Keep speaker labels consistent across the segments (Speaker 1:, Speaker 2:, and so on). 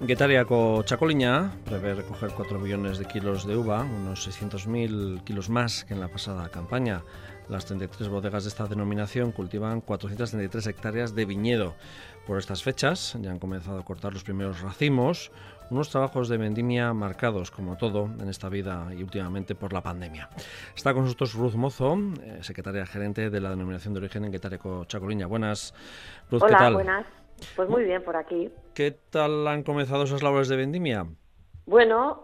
Speaker 1: Getariako Txakolina prevé recoger 4 millones de kilos de uva, unos 600.000 kilos más que en la pasada campaña. Las 33 bodegas de esta denominación cultivan 433 hectáreas de viñedo. Por estas fechas ya han comenzado a cortar los primeros racimos, unos trabajos de vendimia marcados, como todo en esta vida y últimamente por la pandemia. Está con nosotros Ruth Mozo, secretaria gerente de la denominación de origen en Getariako Txakolina. Buenas, Ruth.
Speaker 2: Hola,
Speaker 1: ¿qué tal?
Speaker 2: buenas. Pues muy bien por aquí.
Speaker 1: ¿Qué tal han comenzado esas labores de vendimia?
Speaker 2: Bueno,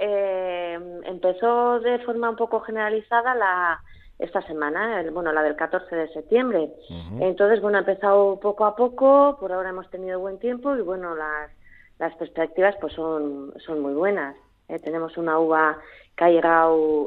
Speaker 2: empezó de forma un poco generalizada esta semana, la del 14 de septiembre. Entonces, ha empezado poco a poco, por ahora hemos tenido buen tiempo y las perspectivas pues son muy buenas. Tenemos una uva que ha llegado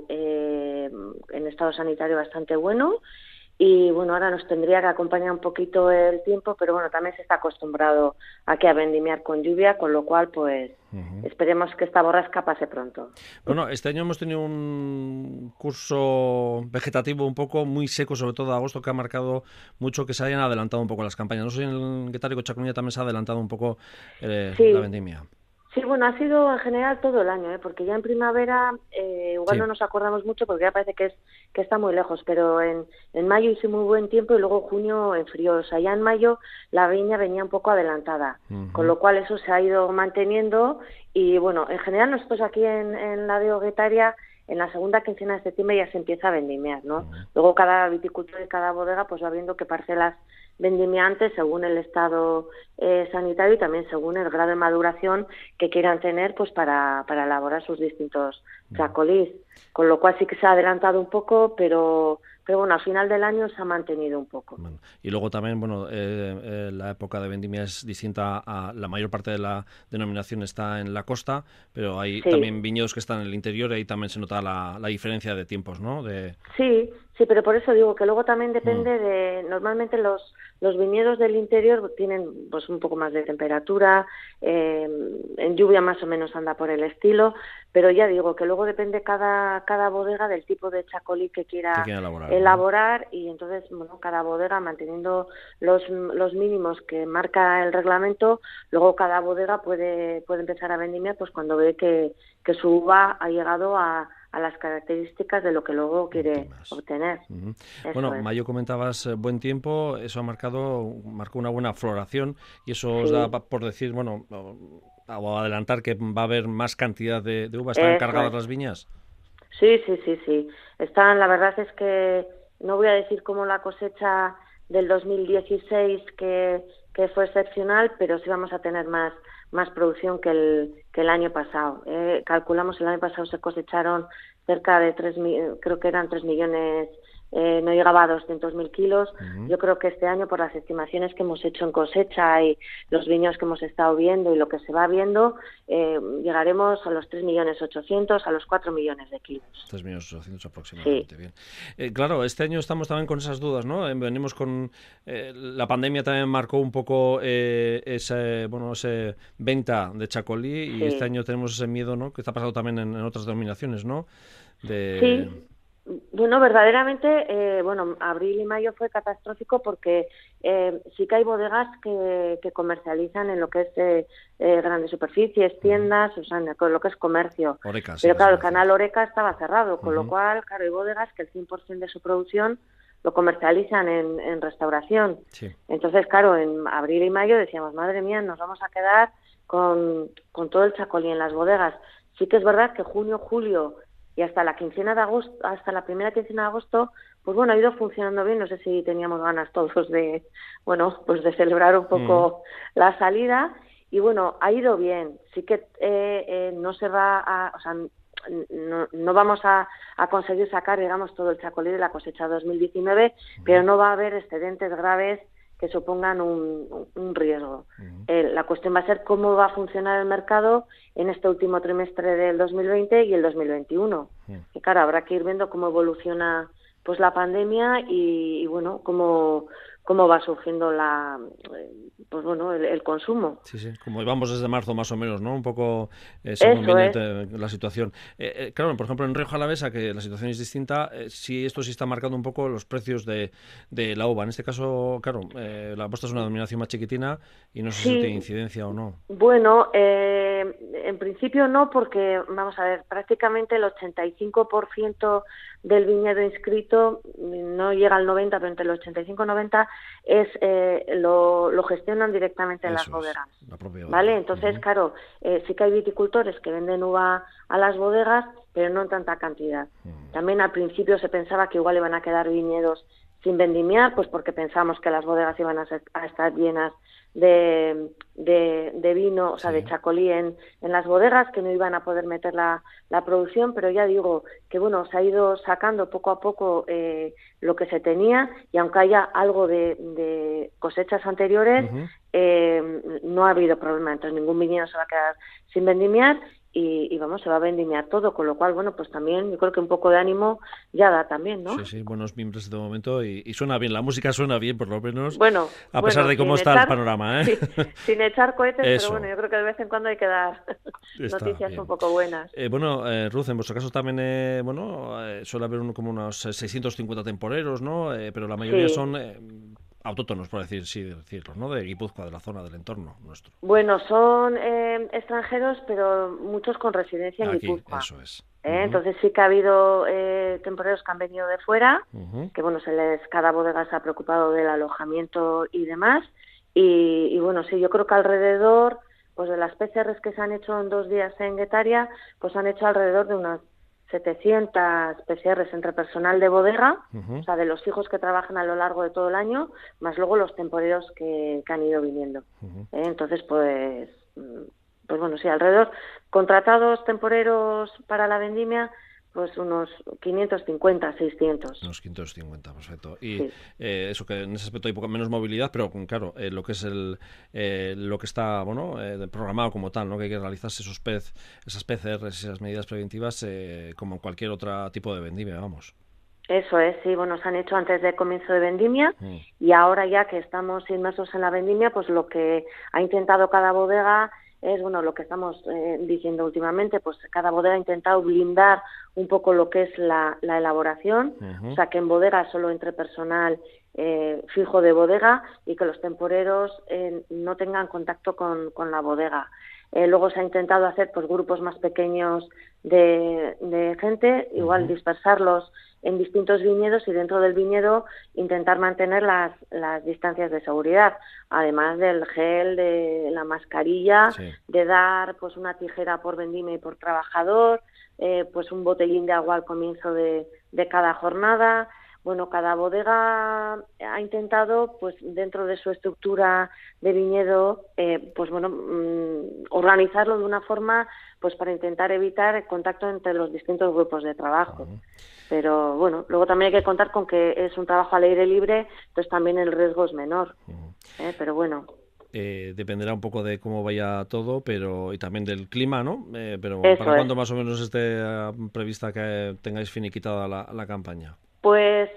Speaker 2: en estado sanitario bastante bueno. Y ahora nos tendría que acompañar un poquito el tiempo, pero también se está acostumbrado a vendimiar con lluvia, con lo cual pues esperemos que esta borrasca pase pronto.
Speaker 1: Bueno, este año hemos tenido un curso vegetativo un poco muy seco, sobre todo agosto, que ha marcado mucho que se hayan adelantado un poco las campañas. No sé si en el Getariako Txakolina también se ha adelantado un poco la vendimia.
Speaker 2: Sí, ha sido en general todo el año, porque ya en primavera igual no nos acordamos mucho porque ya parece que está muy lejos, pero en mayo hizo muy buen tiempo y luego junio enfrió. O sea, ya en mayo la viña venía un poco adelantada, con lo cual eso se ha ido manteniendo y en general nosotros aquí en la de Getaria en la segunda quincena de septiembre ya se empieza a vendimiar, ¿no? Luego cada viticultor y cada bodega pues va viendo qué parcelas vendimiantes según el estado sanitario y también según el grado de maduración que quieran tener pues para elaborar sus distintos chacolís, con lo cual sí que se ha adelantado un poco, pero al final del año se ha mantenido un poco.
Speaker 1: Bueno, y luego también, la época de vendimia es distinta. La mayor parte de la denominación está en la costa, pero hay también viñedos que están en el interior y ahí también se nota la diferencia de tiempos, ¿no?
Speaker 2: Sí, pero por eso digo que luego también depende de... Normalmente los viñedos del interior tienen pues un poco más de temperatura, en lluvia más o menos anda por el estilo, pero ya digo que luego depende cada bodega del tipo de chacolí que quiera elaborar y entonces cada bodega manteniendo los mínimos que marca el reglamento, luego cada bodega puede empezar a vendimiar pues cuando ve que su uva ha llegado a las características de lo que luego quiere obtener.
Speaker 1: Mayo comentabas buen tiempo, eso marcó una buena floración y eso os da por decir, o adelantar que va a haber más cantidad de uvas. ¿Están cargadas las viñas?
Speaker 2: Sí. La verdad es que no voy a decir como la cosecha del 2016 que fue excepcional, pero sí vamos a tener más producción que el año pasado. Calculamos el año pasado se cosecharon cerca de 3 millones, no llegaba a 200.000 kilos. Yo creo que este año, por las estimaciones que hemos hecho en cosecha y los viñedos que hemos estado viendo y lo que se va viendo, llegaremos a los 3.800.000, a los 4 millones de kilos.
Speaker 1: 3.800.000 aproximadamente, sí. Bien. Claro, este año estamos también con esas dudas, ¿no? Venimos con... la pandemia también marcó un poco ese venta de chacolí y este año tenemos ese miedo, ¿no? Que está pasando también en otras denominaciones, ¿no?
Speaker 2: Sí. Verdaderamente, abril y mayo fue catastrófico porque sí que hay bodegas que comercializan en lo que es grandes superficies, tiendas, o sea, en lo que es comercio.
Speaker 1: Horeca,
Speaker 2: pero claro, el canal Horeca estaba cerrado, con lo cual, claro, hay bodegas que el 100% de su producción lo comercializan en restauración.
Speaker 1: Sí.
Speaker 2: Entonces, claro, en abril y mayo decíamos, madre mía, nos vamos a quedar con todo el chacolí en las bodegas. Sí que es verdad que junio, julio y hasta la primera quincena de agosto, pues ha ido funcionando bien. No sé si teníamos ganas todos de celebrar un poco la salida y ha ido bien. Sí que no se va no vamos a conseguir sacar, digamos, todo el chacolí de la cosecha 2019, pero no va a haber excedentes graves que supongan un riesgo. La cuestión va a ser cómo va a funcionar el mercado en este último trimestre del 2020 y el 2021. Y claro, habrá que ir viendo cómo evoluciona pues la pandemia y cómo cómo va surgiendo pues bueno, el consumo.
Speaker 1: Sí, sí, como íbamos desde marzo más o menos, ¿no? Un poco según
Speaker 2: Eso
Speaker 1: viene
Speaker 2: es.
Speaker 1: la situación. Claro, por ejemplo, en Rioja Alavesa, que la situación es distinta, esto sí está marcando un poco los precios de la uva. En este caso, claro, la vuestra es una denominación más chiquitina y no sé si eso tiene
Speaker 2: Sí,
Speaker 1: incidencia o no.
Speaker 2: bueno, en principio no, porque, vamos a ver, prácticamente el 85% del viñedo inscrito, no llega al 90%, pero entre el 85 y 90% lo gestionan directamente en las
Speaker 1: Eso es,
Speaker 2: bodegas.
Speaker 1: la propia
Speaker 2: ¿Vale?
Speaker 1: bodega.
Speaker 2: Entonces, claro, sí que hay viticultores que venden uva a las bodegas, pero no en tanta cantidad. También al principio se pensaba que igual iban a quedar viñedos sin vendimiar, pues porque pensamos que las bodegas iban a estar llenas de vino, o sea, de chacolí en las bodegas, que no iban a poder meter la producción, pero ya digo que, bueno, se ha ido sacando poco a poco lo que se tenía, y aunque haya algo de cosechas anteriores, no ha habido problema, entonces ningún viñedo se va a quedar sin vendimiar, y vamos, se va a vendimiar todo, con lo cual, bueno, pues también yo creo que un poco de ánimo ya da también, ¿no?
Speaker 1: Sí, sí, buenos mimbres de momento y suena bien, la música suena bien por lo menos,
Speaker 2: Bueno,
Speaker 1: a pesar de cómo está el panorama, ¿eh?
Speaker 2: sí, sin echar cohetes, pero bueno,
Speaker 1: Eso,
Speaker 2: yo creo que de vez en cuando hay que dar
Speaker 1: está
Speaker 2: noticias un
Speaker 1: bien.
Speaker 2: poco buenas.
Speaker 1: Bueno, Ruth, en vuestro caso también, suele haber como unos 650 temporeros, ¿no? Pero la mayoría
Speaker 2: Sí,
Speaker 1: son autóctonos, por decirlo, ¿no? De Guipúzcoa, de la zona del entorno nuestro.
Speaker 2: bueno, son extranjeros, pero muchos con residencia en
Speaker 1: Aquí,
Speaker 2: Guipúzcoa.
Speaker 1: eso es.
Speaker 2: Entonces sí que ha habido temporeros que han venido de fuera,
Speaker 1: Ujú.
Speaker 2: que bueno, cada bodega se ha preocupado del alojamiento y demás. Y bueno, sí, yo creo que alrededor, pues de las PCRs que se han hecho en 2 días en Guetaria, pues han hecho alrededor de unas 700 PCRs entre personal de bodega, o sea, de los fijos que trabajan a lo largo de todo el año, más luego los temporeros que han ido viniendo. Entonces, pues bueno, sí, alrededor, contratados temporeros para la vendimia, pues unos 550, 600.
Speaker 1: Unos 550, perfecto. Y
Speaker 2: Sí.
Speaker 1: eso, que en ese aspecto hay poca menos movilidad, pero claro, lo que es lo que está programado como tal, ¿no? Que hay que realizarse esas PCRs, esas medidas preventivas, como en cualquier otro tipo de vendimia, vamos.
Speaker 2: Eso es, sí, bueno, se han hecho antes del comienzo de vendimia, y ahora ya que estamos inmersos en la vendimia, pues lo que ha intentado cada bodega es, bueno, lo que estamos diciendo últimamente, pues cada bodega ha intentado blindar un poco lo que es la elaboración, o sea, que en bodega solo entre personal fijo de bodega, y que los temporeros no tengan contacto con la bodega. Luego se ha intentado hacer pues grupos más pequeños de gente, igual dispersarlos en distintos viñedos, y dentro del viñedo intentar mantener las distancias de seguridad, además del gel, de la mascarilla, de dar pues una tijera por vendimia y por trabajador, pues un botellín de agua al comienzo de cada jornada. Bueno, cada bodega ha intentado, pues dentro de su estructura de viñedo, pues bueno, organizarlo de una forma, pues para intentar evitar el contacto entre los distintos grupos de trabajo. Pero bueno, luego también hay que contar con que es un trabajo al aire libre, entonces también el riesgo es menor. Pero bueno.
Speaker 1: Dependerá un poco de cómo vaya todo, pero y también del clima, ¿no? Pero
Speaker 2: Eso
Speaker 1: ¿para cuándo
Speaker 2: es.
Speaker 1: más o menos esté prevista que tengáis finiquitada la campaña?
Speaker 2: Pues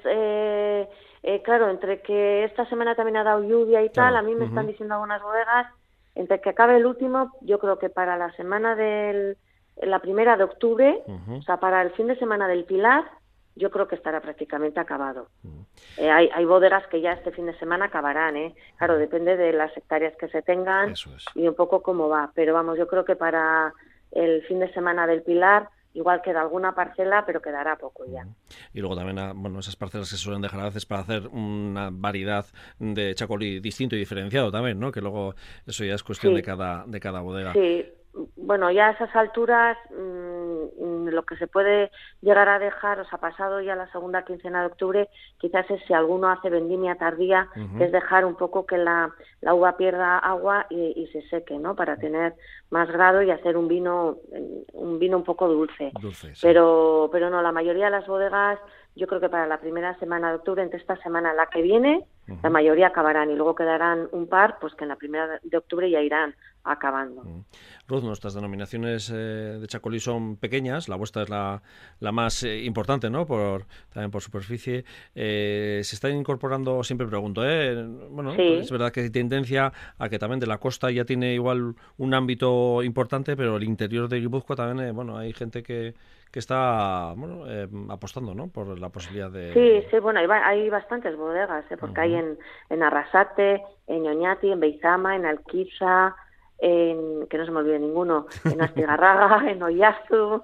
Speaker 2: claro, entre que esta semana también ha dado lluvia y tal,
Speaker 1: Claro.
Speaker 2: a mí me están diciendo algunas bodegas, entre que acabe el último, yo creo que para la semana la 1 de octubre, o sea, para el fin de semana del Pilar, yo creo que estará prácticamente acabado. Hay bodegas que ya este fin de semana acabarán, Claro, depende de las hectáreas que se tengan.
Speaker 1: Eso es.
Speaker 2: Y un poco cómo va. Pero vamos, yo creo que para el fin de semana del Pilar igual queda alguna parcela, pero quedará poco ya.
Speaker 1: Y luego también, esas parcelas que se suelen dejar a veces para hacer una variedad de chacolí distinto y diferenciado también, ¿no? Que luego eso ya es cuestión de cada bodega.
Speaker 2: Sí, bueno, ya a esas alturas lo que se puede llegar a dejar, o sea, pasado ya la segunda quincena de octubre, quizás es si alguno hace vendimia tardía, que es dejar un poco que la uva pierda agua y se seque, ¿no? Para tener más grado y hacer un vino un poco dulce.
Speaker 1: Sí.
Speaker 2: Pero no, la mayoría de las bodegas, yo creo que para la primera semana de octubre, entre esta semana y la que viene, La mayoría acabarán y luego quedarán un par pues que en la 1 de octubre ya irán acabando.
Speaker 1: Ruth, nuestras denominaciones de chacolí son pequeñas, la vuestra es la más importante, ¿no? También por superficie. Se están incorporando, siempre pregunto, bueno,
Speaker 2: Sí.
Speaker 1: es verdad que hay tendencia a que también de la costa ya tiene igual un ámbito importante, pero el interior de Guipúzcoa también, bueno, hay gente que está apostando, ¿no? Por la posibilidad de...
Speaker 2: Sí, bueno, hay bastantes bodegas, porque hay en Arrasate, en Oñati, en Beizama, en Alquiza, que no se me olvide ninguno, en Astigarraga, en Oyazu,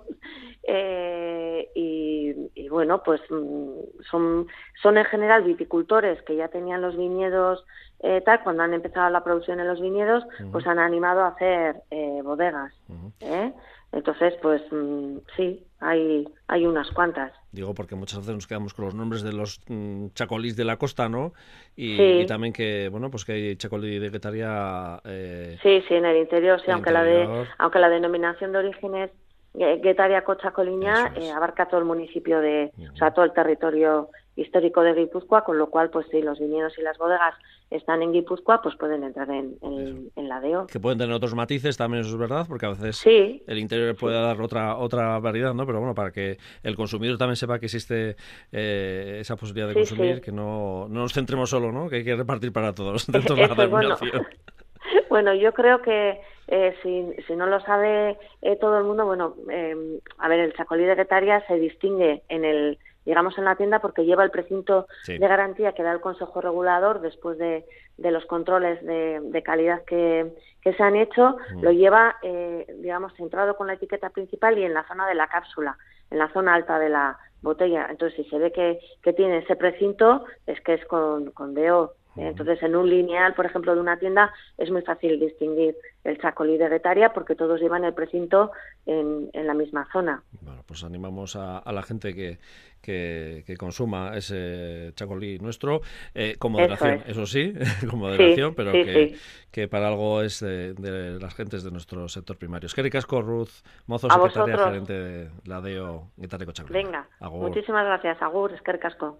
Speaker 2: y bueno, pues son en general viticultores que ya tenían los viñedos cuando han empezado la producción en los viñedos, pues han animado a hacer bodegas, Entonces, pues sí, hay unas cuantas.
Speaker 1: Digo, porque muchas veces nos quedamos con los nombres de los chacolís de la costa, ¿no? Y también que, bueno, pues que hay chacolí de Guetaria...
Speaker 2: Sí, en el interior, sí, aunque
Speaker 1: interior.
Speaker 2: la denominación de origen es Guetaria-Cochacoliña, abarca todo el municipio o sea, todo el territorio histórico de Guipúzcoa, con lo cual, pues si los viñedos y las bodegas están en Guipúzcoa, pues pueden entrar en la DEO.
Speaker 1: Que pueden tener otros matices, también eso es verdad, porque a veces el interior puede dar otra variedad, ¿no? Pero bueno, para que el consumidor también sepa que existe esa posibilidad de consumir, que no nos centremos solo, ¿no? Que hay que repartir para todos dentro de la denominación.
Speaker 2: Bueno, yo creo que si no lo sabe todo el mundo, bueno, a ver, el chacolí de Guetaria se distingue digamos en la tienda porque lleva el precinto de garantía que da el Consejo Regulador después de los controles de calidad que se han hecho, lo lleva, digamos, centrado con la etiqueta principal y en la zona de la cápsula, en la zona alta de la botella. Entonces, si se ve que tiene ese precinto, es que es con DO. Entonces, en un lineal, por ejemplo, de una tienda, es muy fácil distinguir el chacolí de Guetaria porque todos llevan el precinto en la misma zona.
Speaker 1: Bueno, pues animamos a la gente que consuma ese chacolí nuestro, con moderación, eso sí, con moderación, pero que para algo es de las gentes de nuestro sector primario. Eskerrik asko, Ruth Mozo, secretaria gerente de la DEO Guetaria Cochacoliña.
Speaker 2: Venga,
Speaker 1: Agur.
Speaker 2: Muchísimas gracias, Agur, eskerrik asko.